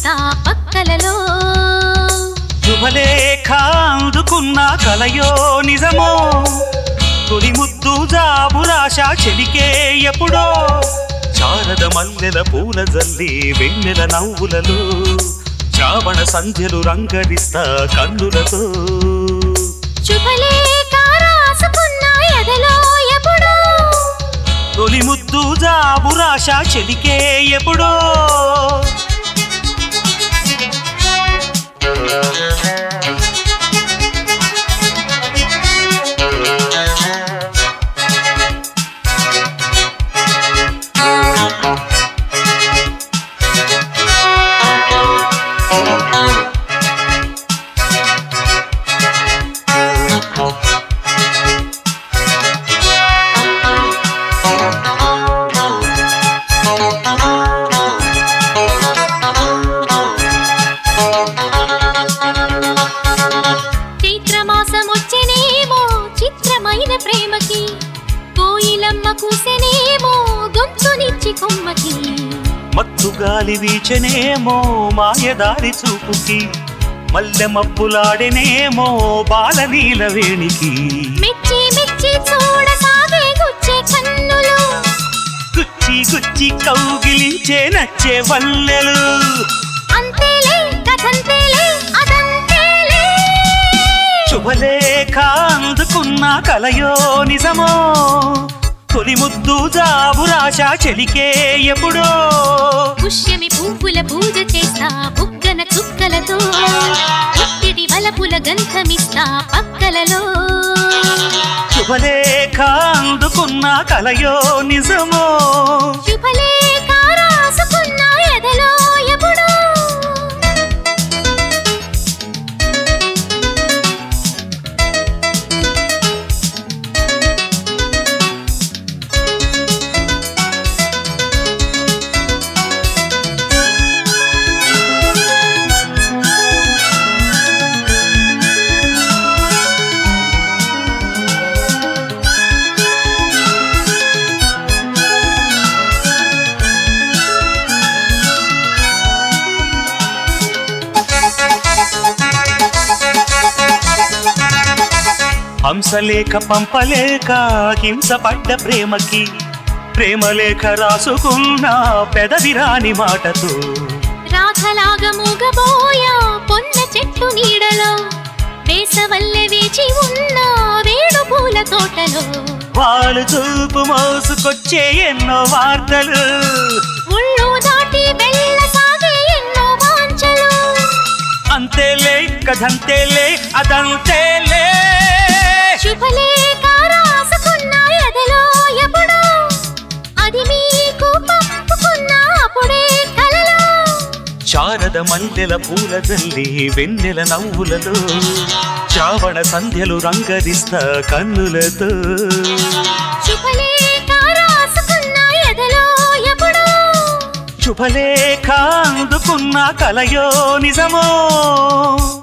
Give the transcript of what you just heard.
రంగరిస్తా పక్కలలో శుభలేఖ అందుకున్న కలయో నిజమో తొలి ముద్దు జాబురాశ చెలికే ఎప్పుడో శారద మల్లెల పూల జల్లి వెన్నెల నవ్వులలో శ్రావణ సంధ్యలు రంగరిస్తా కన్నులతో శుభలేఖ రాసుకున్న ఎదలో ఎప్పుడో తొలి ముద్దు జాబురాశ చెలికే ఎప్పుడో చైత్రమాసమొచ్చెనేమో చిత్రమైన ప్రేమకి కోయిలమ్మ కూసెనేమో గొంతునిచ్చి కొమ్మకి మత్తు గాలి వీచెనేమో మాయదారి చూపుకి మల్లె మబ్బులాడెనేమో బాలనీల వేణికి మెచ్చి మెచ్చి చూడసాగే గుచ్చే కన్నులు గుచ్చి గుచ్చి కౌగిలించే నచ్చే వల్లెలు అంతేలే కథంతేలే అదంతేలే శుభలేఖ అందుకున్న కలయో నిజమో తొలి ముద్దు జాబురాశ చెలికే ఎప్పుడో పుష్యమి పువ్వుల పూజ చేస్తా బుగ్గన చుక్కలతో పుట్టిడి వలపుల గంధమిస్తా పక్కలలో శుభలేఖ అందుకున్న కలయో నిజమో శుభలేఖ రాసుకున్న ఎదలో ఎప్పుడో హంసలేఖ పంపలేక హింసపడ్డ ప్రేమకి ప్రేమలేఖ రాసుకున్న పెదవిరాని మాటతో రాధలాగా మూగబోయా పొన్న చెట్టు నీడలో వేసవల్లె వేచి ఉన్న వేడు పూల తోటలో వాళ్ళు చూపు మోసుకొచ్చే ఎన్నో వార్తలు ముళ్ళు దాటి వెళ్ళసాగే ఎన్నో వాంఛలు అంతేలే కథంతేలే అదంతేలే శుభలేఖ రాసుకున్న ఎదలో ఎప్పుడో అది మీకు పంపుకున్న అప్పుడే కలలో శారద మల్లెల పూల జల్లి వెన్నెల నవ్వులలో శ్రావణ సంధ్యలు రంగరిస్తా కన్నులతో శుభలేఖ రాసుకున్న ఎదలో ఎప్పుడో శుభలేఖ అందుకున్న కలయో నిజమో